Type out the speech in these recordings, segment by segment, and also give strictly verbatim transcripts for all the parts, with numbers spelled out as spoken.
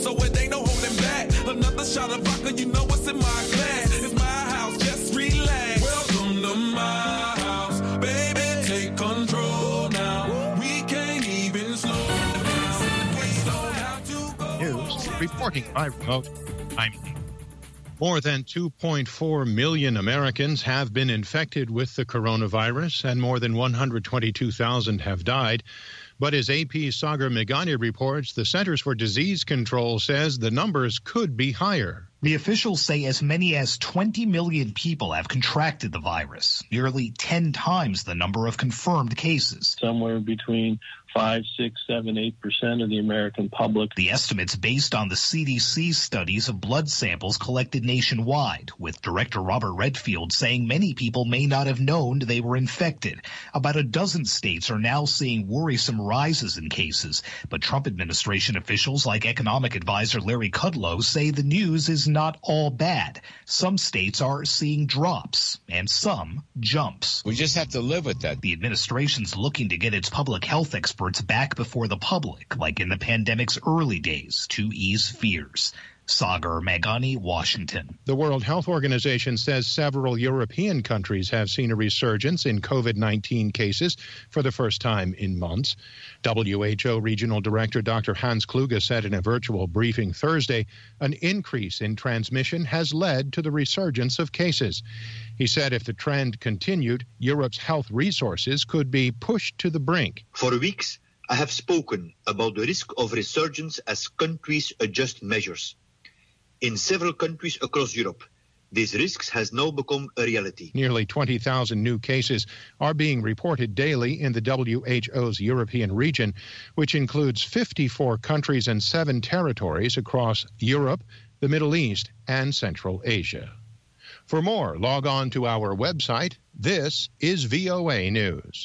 so it ain't no holding back. Another shot of vodka, you know what's in my glass. It's my house, just relax. Welcome to my house, baby, take control now. We can't even slow down. We don't have to go. News reporting by remote. I'm More than two point four million Americans have been infected with the coronavirus, and more than one hundred twenty-two thousand have died. But as A P's Sagar Meghani reports, the Centers for Disease Control says the numbers could be higher. The officials say as many as twenty million people have contracted the virus, nearly ten times the number of confirmed cases. Somewhere between five, six, seven, eight percent of the American public. The estimate's based on the C D C studies of blood samples collected nationwide, with Director Robert Redfield saying many people may not have known they were infected. About a dozen states are now seeing worrisome rises in cases, but Trump administration officials like economic advisor Larry Kudlow say the news is not all bad. Some states are seeing drops and some jumps. We just have to live with that. The administration's looking to get its public health experts back before the public, like in the pandemic's early days, to ease fears. Sagar Meghani, Washington. The World Health Organization says several European countries have seen a resurgence in COVID nineteen cases for the first time in months. W H O Regional Director Doctor Hans Kluge said in a virtual briefing Thursday an increase in transmission has led to the resurgence of cases. He said if the trend continued, Europe's health resources could be pushed to the brink. For weeks, I have spoken about the risk of resurgence as countries adjust measures. In several countries across Europe, these risks has now become a reality. Nearly twenty thousand new cases are being reported daily in the W H O's European region, which includes fifty-four countries and seven territories across Europe, the Middle East, and Central Asia. For more, log on to our website. This is V O A News.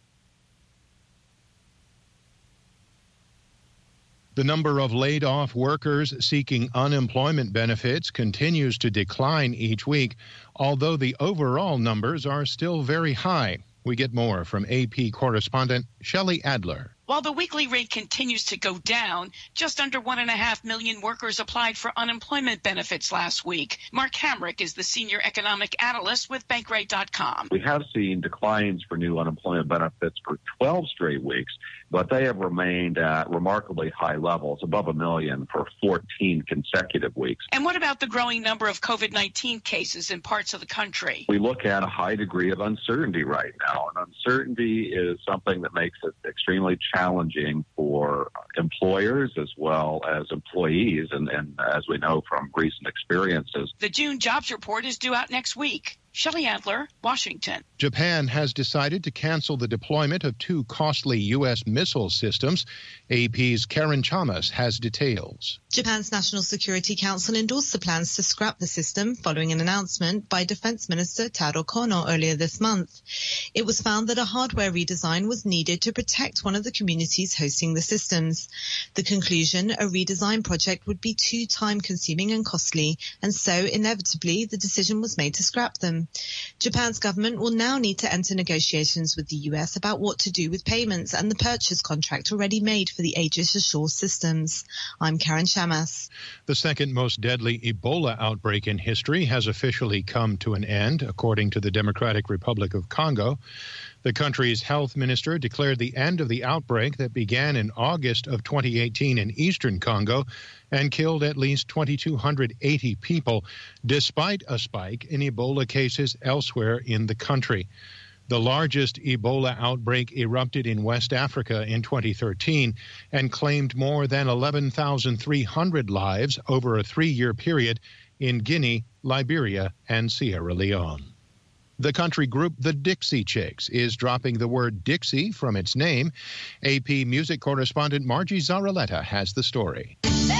The number of laid-off workers seeking unemployment benefits continues to decline each week, although the overall numbers are still very high. We get more from A P correspondent Shelley Adler. While the weekly rate continues to go down, just under one and a half million workers applied for unemployment benefits last week. Mark Hamrick is the senior economic analyst with Bankrate dot com. We have seen declines for new unemployment benefits for twelve straight weeks, but they have remained at remarkably high levels, above a million for fourteen consecutive weeks. And what about the growing number of COVID nineteen cases in parts of the country? We look at a high degree of uncertainty right now, and uncertainty is something that makes it extremely challenging. challenging for employers as well as employees, and, and as we know from recent experiences. The June jobs report is due out next week. Shelley Adler, Washington. Japan has decided to cancel the deployment of two costly U S missile systems. A P's Karen Chamas has details. Japan's National Security Council endorsed the plans to scrap the system following an announcement by Defense Minister Taro Kono earlier this month. It was found that a hardware redesign was needed to protect one of the communities hosting the systems. The conclusion, a redesign project would be too time-consuming and costly, and so inevitably the decision was made to scrap them. Japan's government will now need to enter negotiations with the U S about what to do with payments and the purchase contract already made for the Aegis Ashore systems. I'm Karen Chamas. The second most deadly Ebola outbreak in history has officially come to an end, according to the Democratic Republic of Congo. The country's health minister declared the end of the outbreak that began in August of twenty eighteen in eastern Congo and killed at least two thousand two hundred eighty people, despite a spike in Ebola cases elsewhere in the country. The largest Ebola outbreak erupted in West Africa in twenty thirteen and claimed more than eleven thousand three hundred lives over a three-year period in Guinea, Liberia, and Sierra Leone. The country group The Dixie Chicks is dropping the word Dixie from its name. A P music correspondent Margie Zaraletta has the story.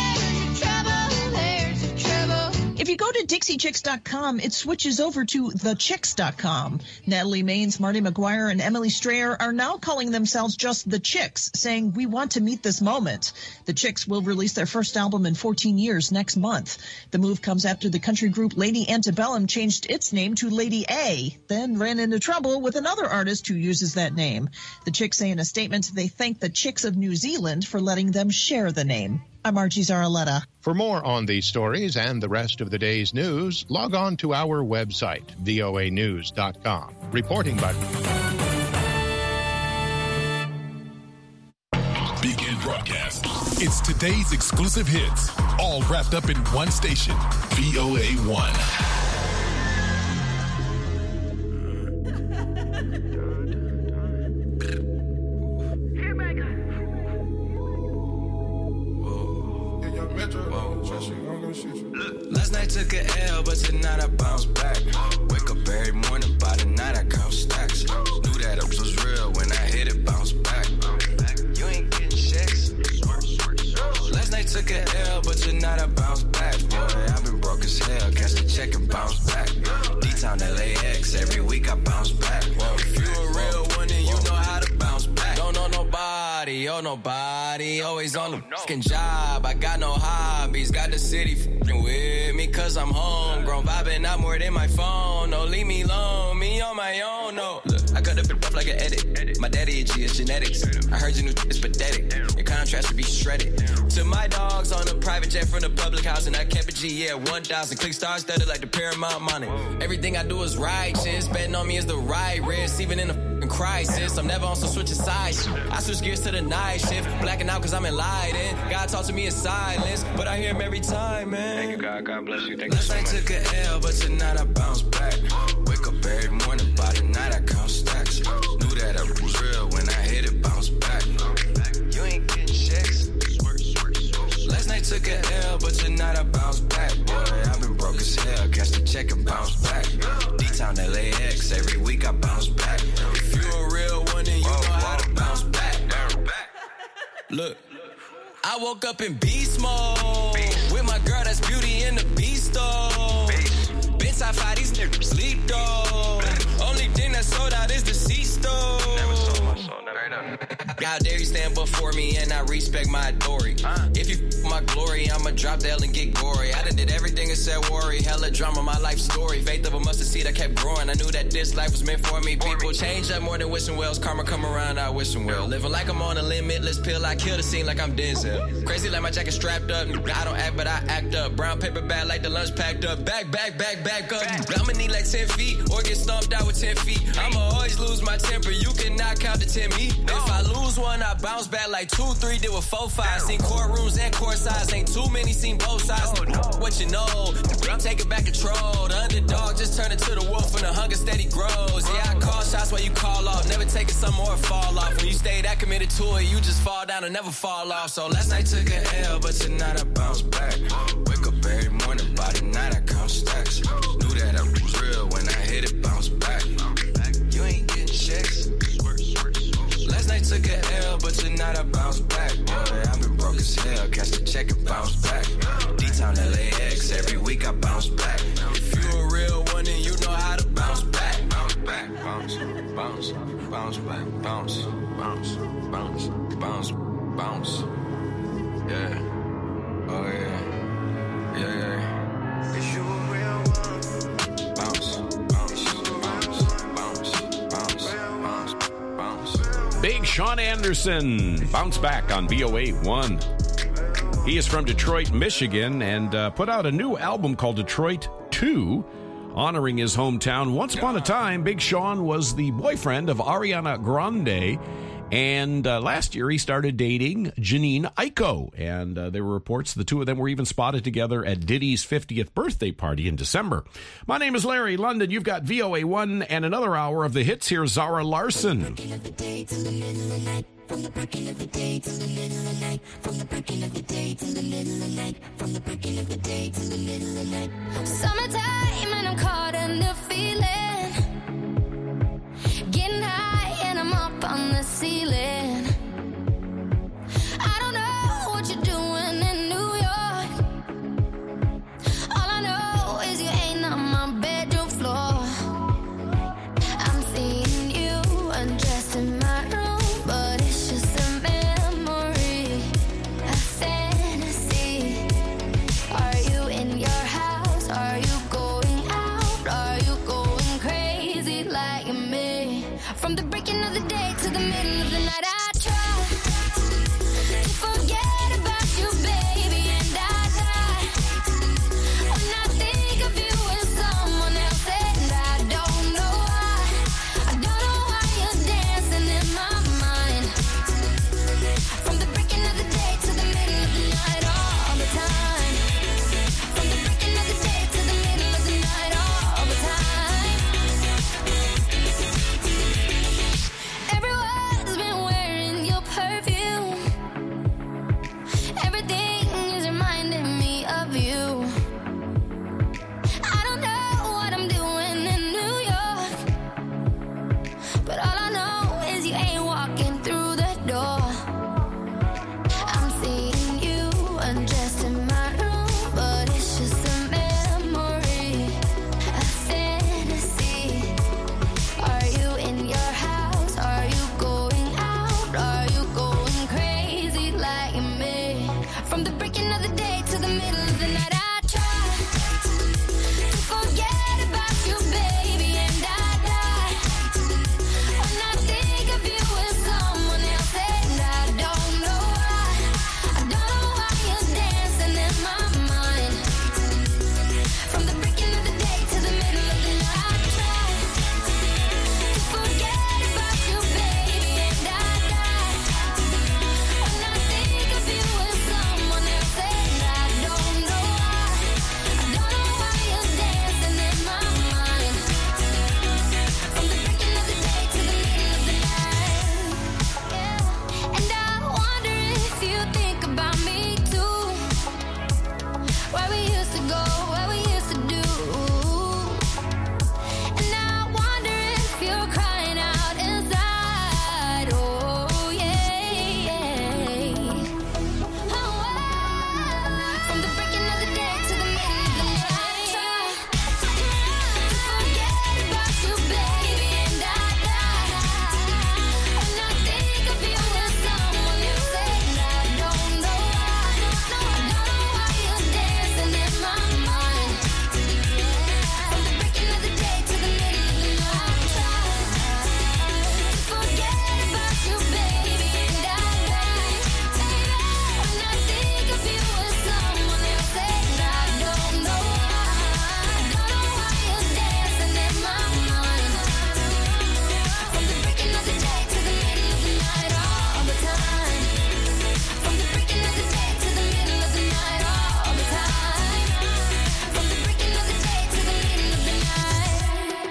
If you go to Dixie Chicks dot com, it switches over to the chicks dot com. Natalie Maines, Marty McGuire, and Emily Strayer are now calling themselves just The Chicks, saying, "We want to meet this moment." The Chicks will release their first album in fourteen years next month. The move comes after the country group Lady Antebellum changed its name to Lady A, then ran into trouble with another artist who uses that name. The Chicks say in a statement they thank the Chicks of New Zealand for letting them share the name. I'm Archie Zaraletta. For more on these stories and the rest of the day's news, log on to our website, V O A news dot com. Reporting button. Begin broadcast. It's today's exclusive hits, all wrapped up in one station, V O A one. Last night took an L, but tonight I bounce back. Wake up every morning, by the night I count stacks. Knew that it was real when I hit it, bounce back. You ain't getting checks. Last night took an L, but tonight I bounce back. Boy, I've been broke as hell, catch the check and bounce back. D-Town L A X, every week I bounce back. Whoa, if you a real one, then you know how to bounce back. Don't know nobody, oh nobody, always on the fucking job. I got no hobbies, got the city fucking with me cause I'm homegrown. Vibing out more than my phone, no leave me alone, me on my own, no. Look, I cut the bit off like an edit, my daddy a G, it's genetics. I heard your new is pathetic, your contrast should be shredded. To my dogs on a private jet from the public house and I kept a G, yeah, one thousand. Click stars studded like the Paramount money. Everything I do is righteous, betting on me is the right risk, even in a crisis. I'm never on some switching sides. I switch gears to the night shift, blacking out cause I'm enlightened. God talk to me in silence, but I hear him every time, man. Thank you, God. God bless you. Thank Last you so night much. Took an L, but tonight I bounce back. Wake up every morning, by the night I count stacks. Knew that it was real when I hit it, bounce back. You ain't getting checks. Last night took an L, but tonight I bounce back. Boy, I've been broke as hell, catch the check and bounce back. D-Town L A X, every week I bounce back. If you a real one, then you know how to bounce back. Look, I woke up in beast mode with my girl that's Beauty in the Beast though. Been top five, these niggas sleep though. Only thing that sold out is the C-stove. Never sold my soul, never. How dare you stand before me and I respect my authority. Uh. If you f my glory, I'ma drop the L and get gory. I done did everything and said worry. Hella drama, my life story. Faith of a mustard seed, I kept growing. I knew that this life was meant for me. For People me. Change up more than wishing wells. Karma come around, I wishing well. Living like I'm on a limitless pill. I kill the scene like I'm Denzel. Crazy like my jacket strapped up. I don't act, but I act up. Brown paper bag like the lunch packed up. Back, back, back, back up. Back. I'ma need like ten feet or get stomped out with ten feet. I'ma always lose my temper. You cannot count to ten me. No. If I lose one, I bounce back like two, three, did with four, five. Seen courtrooms and court sides. Ain't too many, seen both sides. No, no. What you know, I'm taking back control. The underdog just turned into the wolf and the hunger steady grows. Yeah, I call shots while you call off. Never taking some more fall off. When you stay that committed to it, you just fall down and never fall off. So last night took an L, but tonight I bounce back. Wake up every morning, by the night I count stacks. Knew that I was real when I hit it, bounce back. You ain't getting checks. Last night took an L, but tonight I bounce back. Boy, I've been broke as hell, catch the check and bounce back. D-Town L A X, every week I bounce back. If you a real one, then you know how to bounce back. Bounce back, bounce, bounce, bounce back, bounce, bounce, bounce, bounce, bounce. Yeah, oh yeah, yeah, yeah. Is you a real one? Bounce, bounce, bounce, bounce, bounce, bounce, bounce. Big Sean Anderson, bounce back on V O A one. He is from Detroit, Michigan, and uh, put out a new album called Detroit two, honoring his hometown. Once upon a time, Big Sean was the boyfriend of Ariana Grande, and uh, last year he started dating Janine Aiko, and uh, there were reports the two of them were even spotted together at Diddy's fiftieth birthday party in December. My name is Larry London. You've got V O A one and another hour of the hits. Here's Zara Larson. From the breaking of the day to the middle of the night. From the breaking of the day to the middle of the night. From the breaking of the day to the middle of the night. Summertime and I'm caught in the feeling. Getting high and I'm up on the ceiling. I don't know what you're doing in New York. All I know is you ain't on my bedroom floor. I'm seeing you undressed in my room. From the breaking of the day to the middle of the night. middle of the night. I try to forget about you, baby, and I die when I think of you with someone else, and I don't know why. I don't know why you're dancing in my mind. From the breaking of the day to the middle of the night, I try to forget about you, baby, and I die when I think of you with someone else, and I don't know why. I don't know why you're dancing in my mind. From the breaking of the day to the middle of the night, yeah. And I wonder if you think about me too. Where we used to go, where we used to do. And I wonder if you're crying out inside. Oh, yeah, yeah. Oh, from the breaking of the day to the middle of the night, try to forget about you, baby, and I die when I think of you with someone else, and I don't know why. I don't know why you're dancing in my mind. From the breaking of the day to the middle of the night, try to forget about you, baby, and I die when I think of you with someone else, and I don't know why. I don't know why you're dancing in my mind. From the breaking of the day to the middle of the night, all the time. From the breaking of the day to the middle of the night, all the time. From the breaking of the day to the middle of the night.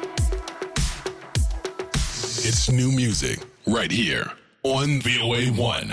It's new music right here on V O A one.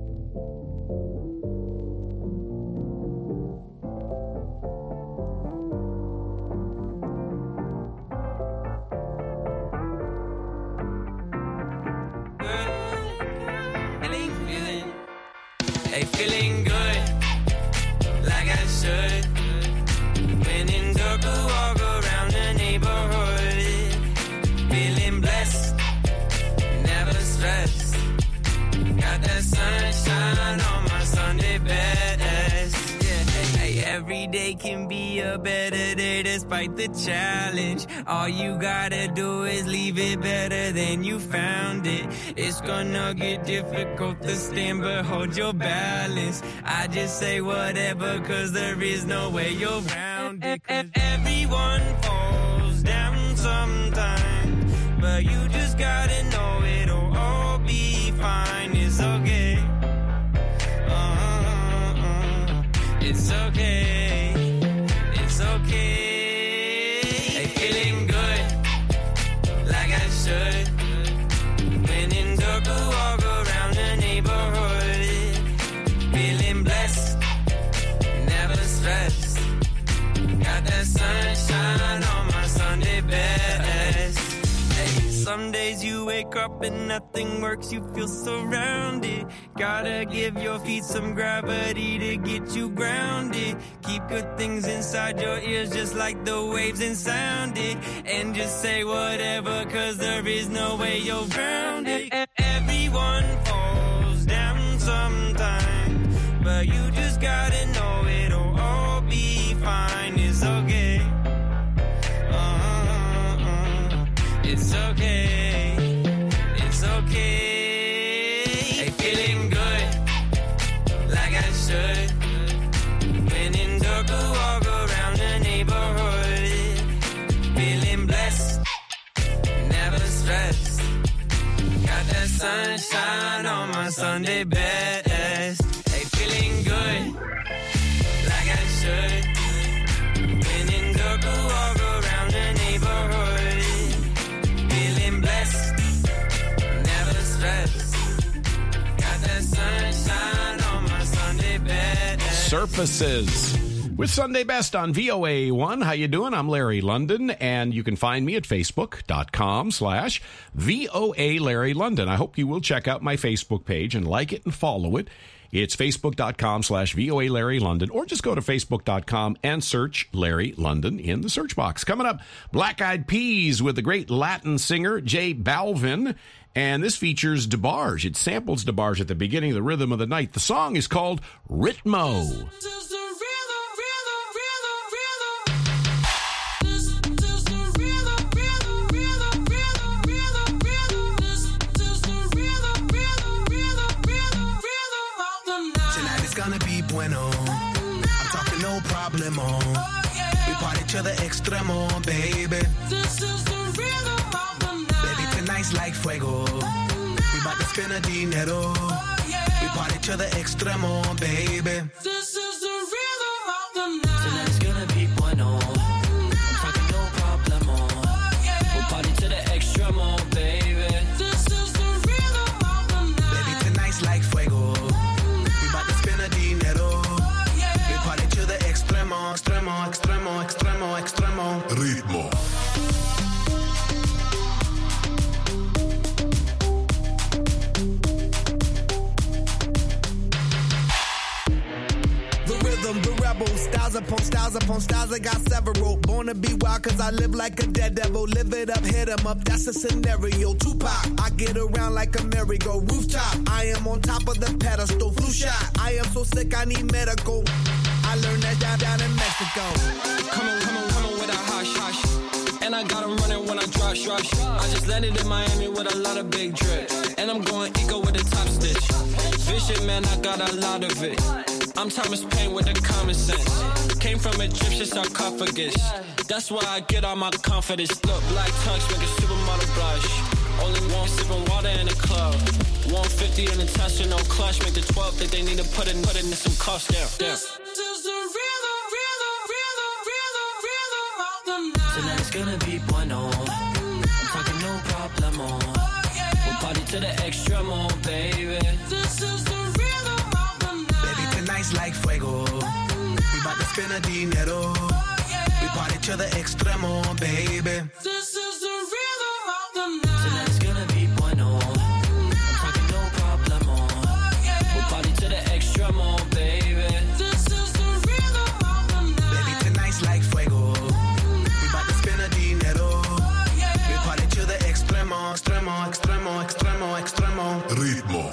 Hey, feeling good, like I should. When in circle, walk around the neighborhood. Feeling blessed, never stressed. Got that sunshine on my Sunday best. Yeah, hey, hey, every day can be a better day despite the challenge. All you gotta do is leave it better than you found it. It's gonna get difficult to stand, but hold your balance. I just say whatever, cause there is no way you're round it. 'Cause everyone falls down sometime, but you just gotta know it'll all be fine. It's okay. Uh-uh-uh. It's okay. It's okay. Hey, feeling good, like I should. When in circle, walk around the neighborhood. Feeling blessed, never stressed. Got that sunshine on my Sunday best. Hey, some days you wake up and nothing works, you feel surrounded. Gotta give your feet some gravity to get you grounded. Keep good things inside your ears just like the waves and sound it. And just say whatever, cause there is no way you're round it. Everyone falls down sometime, but you just gotta know it'll all be fine. It's okay. Uh-uh-uh. It's okay. It's okay. Hey, feeling good, like I should. When in circle, walk around the neighborhood. Feeling blessed, never stressed. Got that sunshine on my Sunday best. Hey, feeling good, like I should. When in circle, walk around the neighborhood. Feeling blessed, never stressed. Got that sunshine on my Sunday best. Surfaces with Sunday Best on V O A one. How you doing? I'm Larry London, and you can find me at facebook.com slash VOA Larry London. I hope you will check out my Facebook page and like it and follow it. It's facebook.com slash VOA Larry London, or just go to facebook dot com and search Larry London in the search box. Coming up, Black Eyed Peas with the great Latin singer J Balvin. And this features DeBarge. It samples DeBarge at the beginning of the Rhythm of the Night. The song is called Ritmo. bueno. I'm talking no problemo. We party to the extremo, baby. This is the rhythm of the night. Baby, tonight's like fuego. We bout to spend a dinero. We party to the extremo, baby. This is the rhythm of the night. Tonight's gonna be bueno. I'm talking no problemo. We party to the extremo, baby. This is the rhythm of the night. Baby, tonight's like fuego. We bout to spend a dinero. We party to the extremo, extremo, extremo, extremo, extremo. Ritmo. The rebel, styles upon styles upon styles, I got several. Born to be wild cause I live like a dead devil. Live it up, hit 'em up, that's a scenario. Tupac, I get around like a merry-go. Rooftop, I am on top of the pedestal. Flu shot, I am so sick I need medical. I learned that down, down in Mexico. Come on, come on, come on with a hush, hush. And I got 'em running when I drop, rush. I just landed in Miami with a lot of big drip. And I'm going eco with a top stitch. Vision, man, I got a lot of it. I'm Thomas Paine with the common sense. Came from Egyptian sarcophagus. That's why I get all my confidence. Look, black tux make a supermodel blush. Only one sipping water in the club. one fifty in the Tesla, no clutch. Make the twelve think they need to put in, put in some cost down. down. This is the rhythm, rhythm, rhythm, rhythm, rhythm of the night. Tonight's gonna be bueno. I'm talking no problemo. We'll party to the extremo, baby. This is the rhythm of the night. Baby, tonight's like fuego. We bout to spend a dinero. We party to the extremo, baby. This is the rhythm of the night. Tonight's gonna be bueno. I'm talking no problemo. We'll party to the extremo, baby. This is the rhythm of the night. Baby, tonight's like fuego. We bout to spend a dinero. We party to the extremo, extremo, extremo, extremo, extremo. Ritmo.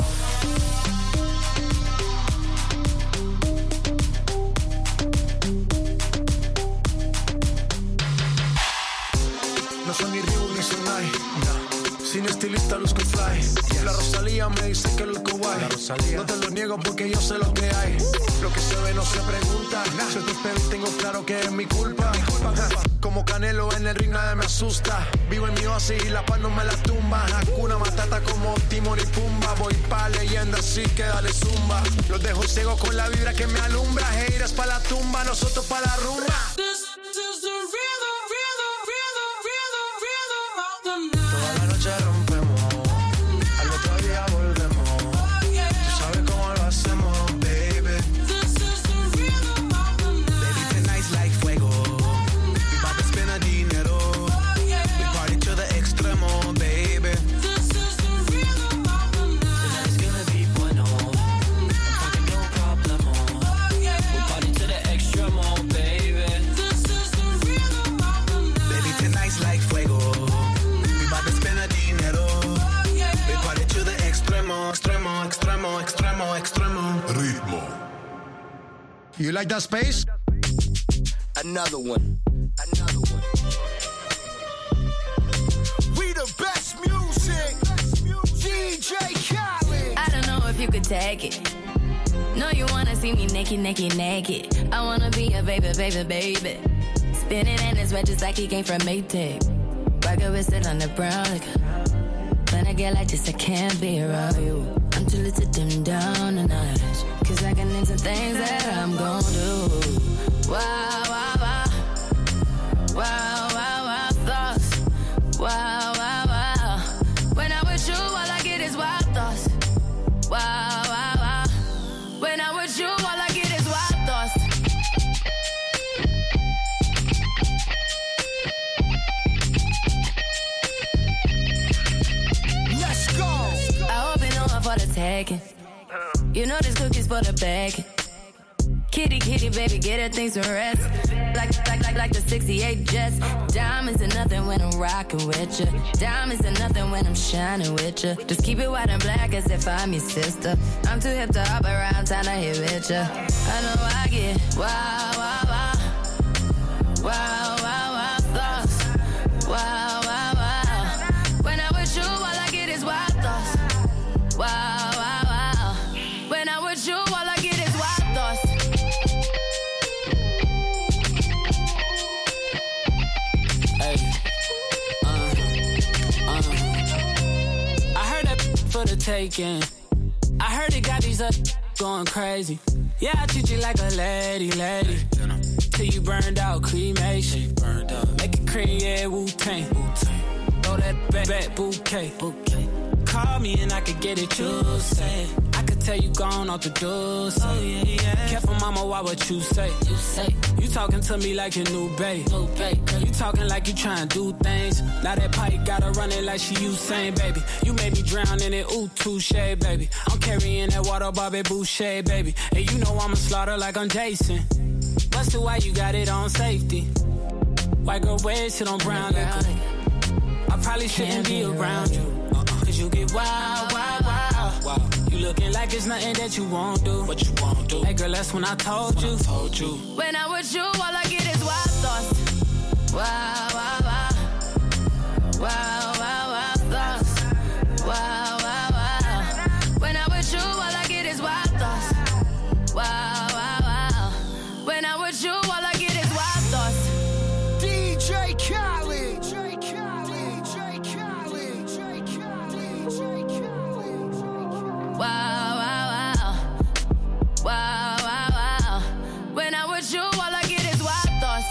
No son ni Reebok ni Sonai, no. Sin estilista luzco fly. Yes. La Rosalía me dice que luzco guay. No te lo niego porque yo sé lo que hay. Lo que se ve no se pregunta. Nah. Si te espero y tengo claro que es mi culpa. Mi culpa, culpa. Como Canelo en el ring nadie me asusta. Vivo en mi oasis y la paz no me la tumba. Hakuna Matata como Timon y Pumba. Voy pa' leyenda así que dale zumba. Los dejo ciego con la vibra que me alumbra. Heiras pa' la tumba, nosotros pa' la rumba. This is the rhythm, rhythm, rhythm, rhythm, rhythm of the night. Toda la noche rompemos, al otro día volvemos. Tú sabes cómo lo hacemos, baby. This is the rhythm of the night. Baby, tonight's like fuego. We bout to spend a dinero. We party to the extremo, baby. This is the rhythm of the night. Tonight's gonna be bueno. I'm talking no problemo. We'll party to the extremo, baby. This is the rhythm of the night. Baby, tonight's like fuego. We bout to spend a dinero. We party to the extremo, extremo, extremo, extremo, extremo. Ritmo. You like that space? Another one. Another one. We the best music. D J Khaled. I don't know if you could take it. No, you wanna see me naked, naked, naked. I wanna be a baby, baby, baby. Spinning in his red just like he came from Maytag. Rocket with it on the brown liquor. When I get like this, I can't be around you. I'm too little to dim down a notch. Cause I can into things that I'm gon' do. Wow, wow, wow. Wow, wow, wow, thoughts. Wow, wow, wow. When I'm with you, all I get is wild thoughts. Wow, wow, wow. When I'm with you, all I get is wild thoughts. Let's go. I hope you know I'm for the taking. You know this cookie's for the bag. Kitty, kitty, baby, get her things to rest. Like, like, like, like the sixty-eight Jets. Diamonds are nothing when I'm rocking with you. Diamonds are nothing when I'm shining with you. Just keep it white and black as if I'm your sister. I'm too hip to hop around, time to hit with you. I know I get wow, wow, wow. Wow, wow, wow, thoughts. Wow, wow, wow. When I'm with you, all I get is wild thoughts. Wow, wow, wow. When I'm with you, all I get is wild thoughts. taking. I heard it got these up going crazy. Yeah, I treat you like a lady, lady. Till you burned out, cremation. Make it cream, yeah, Wu-Tang. Throw that back, back bouquet. Call me and I could get it, you say. I could tell you gone off the door, say. Oh, yeah, yeah. Careful, mama, why what you say? You say. You talking to me like your new babe. New babe. You talking like you trying to do things. Now that pipe gotta run it like she Usain, baby. You made me drown in it, ooh, touche, baby. I'm carrying that water, Bobby Boucher, baby. And you know I'ma slaughter like I'm Jason. Busted, why you got it on safety? White girl wear shit on brown liquor. I probably shouldn't be around you. Cause you get wild, wild, wild, wild. You looking like it's nothing that you won't do. What you won't do. Hey girl, that's when I told you. I told you. When I'm with you, all I get is wild thoughts. Wow, wow, wow. Wow, wow, wow thoughts. Wow, wow, wow. When I'm with you, all I get is wild thoughts. Wow, wow, wow. When I'm with you, all I get is wild thoughts. D J Khaled. Wow, wow, wow. Wow, wow, wow. When I'm with you, all I get is wild thoughts.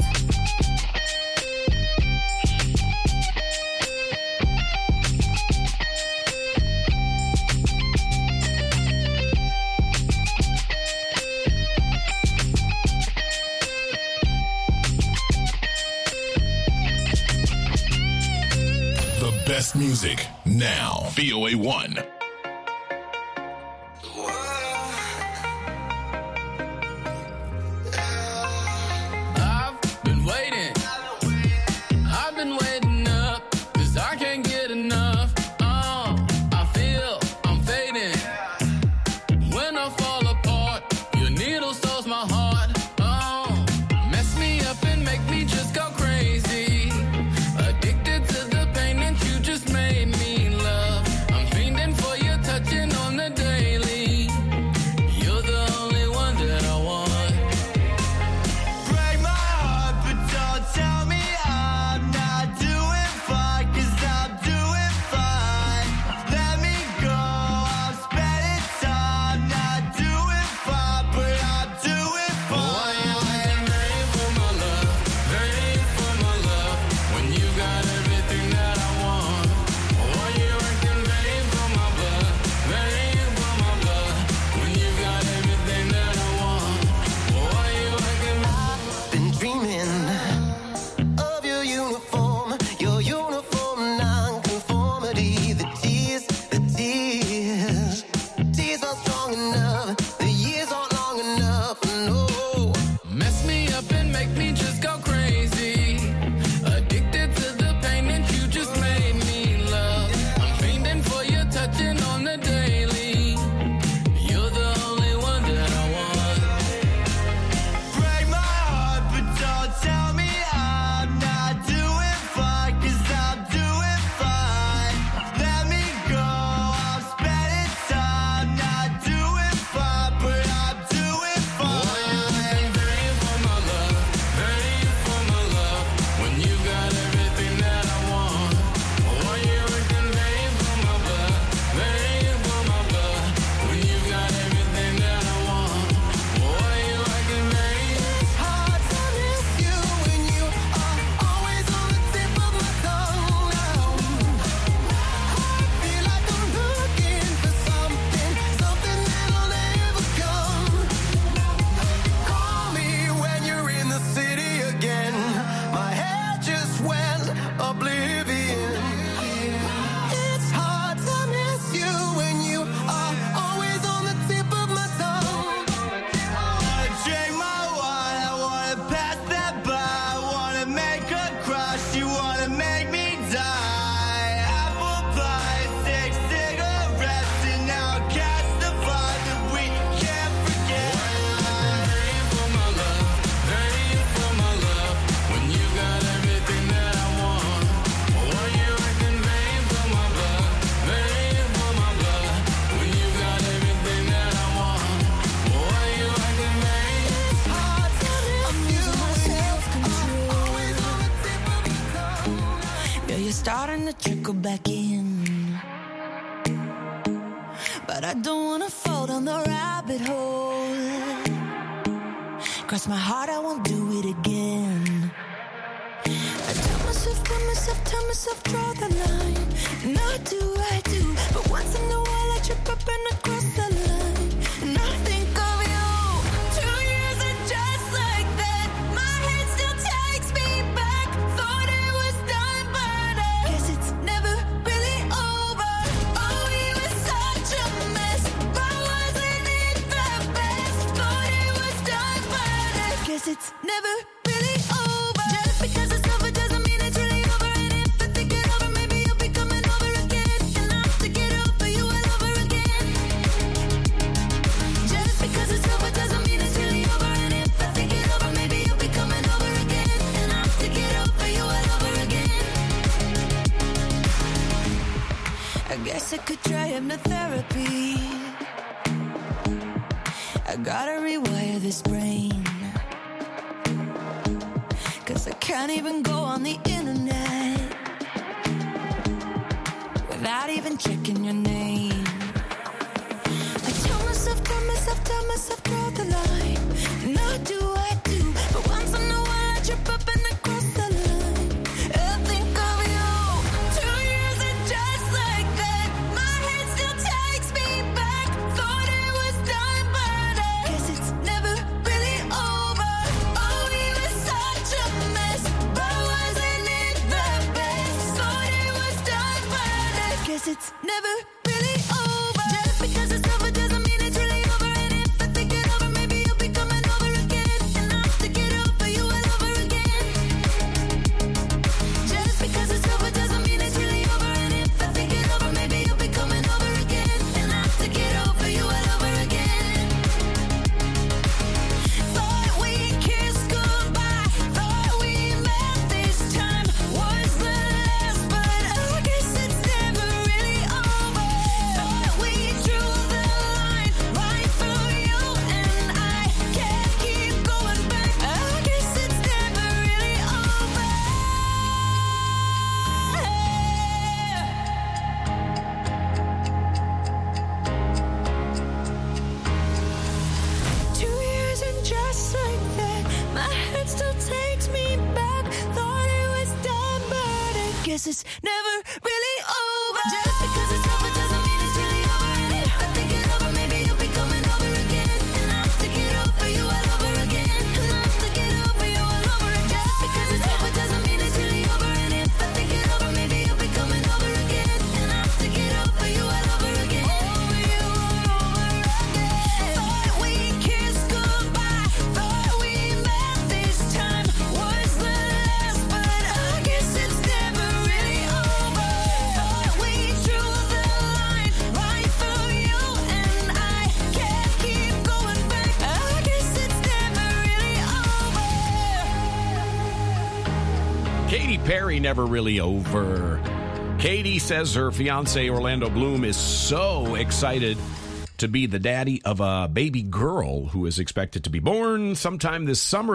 The best music now. V O A one. Starting to trickle back in. I don't wanna fall down the rabbit hole. Cross my heart, I won't do it again. I tell myself, tell myself, tell myself, draw the line. And I do, I do. But once in a while I trip up and I cross the line. And I think of you. Two years and just like that, my head still takes me back. Thought it was done, but I guess it's never really over. Oh, we were such a mess, but wasn't it the best? Thought it was done, but I guess it's never really over. Just because it's over doesn't mean it's really over. And if I think it over, maybe you'll be coming over again. And I have to get over you all over again. Just because it's over doesn't mean it's really over. And if I think it over, maybe you'll be coming over again. And I have to get over you all over again. I guess I could try hypnotherapy. I gotta rewire this brain. Cause I can't even go on the internet without even checking your name. I tell myself, tell myself, tell myself, draw the line. And I do, I do. But once in a while I trip up and I cross the line. I think of you. Two years and just like that, my head still takes me back. Thought it was done, but I guess it's never really over. Oh, we were such a mess, but wasn't it the best? Thought it was done, but I guess it's never really over. Just because it's over doesn't mean it's really over. And if I think it over, maybe you'll be coming over again. And I have to get over you all over again. Just because it's over doesn't mean it's really over. And if I think it over, maybe you'll be coming over again. And I have to get over you all over again. Thought we kissed goodbye. Thought we met this time was the last, but I guess it's never really over. Thought we drew the line right through you, and I can't keep going back. I guess it's never really over. Two years and just like that, my head still takes me back. Thought it was done, but I guess it's never really over. Just because it's over doesn't mean it's really over. And if I think it over, maybe you'll be coming over again. And I have to get over you all over again. And I have to get over you all over again. Just because it's over doesn't mean it's really over. And if I think it over, maybe you'll be coming over again. And I have to get over you all over again. Over you all over again. Thought we kissed goodbye. Thought we met this time was the last, but I guess it's never really over. Thought we drew the line right through you, and I can't keep going back. I guess it's never really over. Katy Perry, Never Really Over. Katy says her fiance Orlando Bloom is so excited to be the daddy of a baby girl who is expected to be born sometime this summer.